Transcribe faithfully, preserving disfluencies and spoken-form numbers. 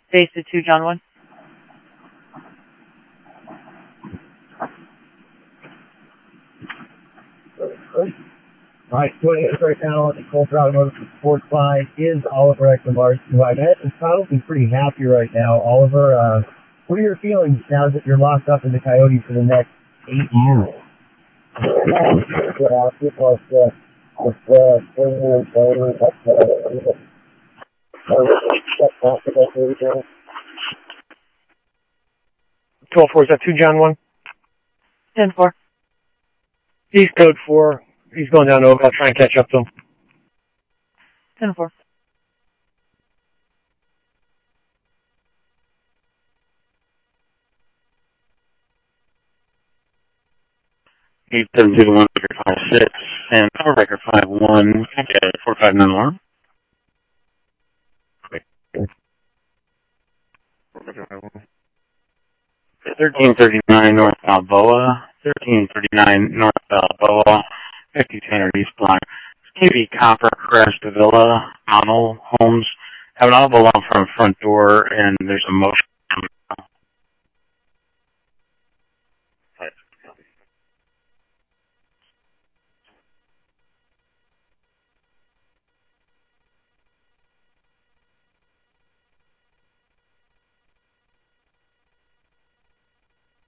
Base to two, John one. Alright, joining us right now at the Colter Automotive Sports Line is Oliver Ekman-Larson, who I bet is probably pretty happy right now. Oliver, uh, what are your feelings now that you're locked up in the Coyote for the next eight years? twelve four, is that two, John one? ten four. He's code four. He's going down over. I'll try and catch up to him. ten four. eight seven two one five six and Powerbreaker five one, okay, four five nine alarm. thirteen thirty-nine North Balboa, thirteen thirty-nine North Balboa, fifty-two hundred East Block, K V Copper Crest Villa, Arnold Homes. Have an audible alarm from front door, and there's a motion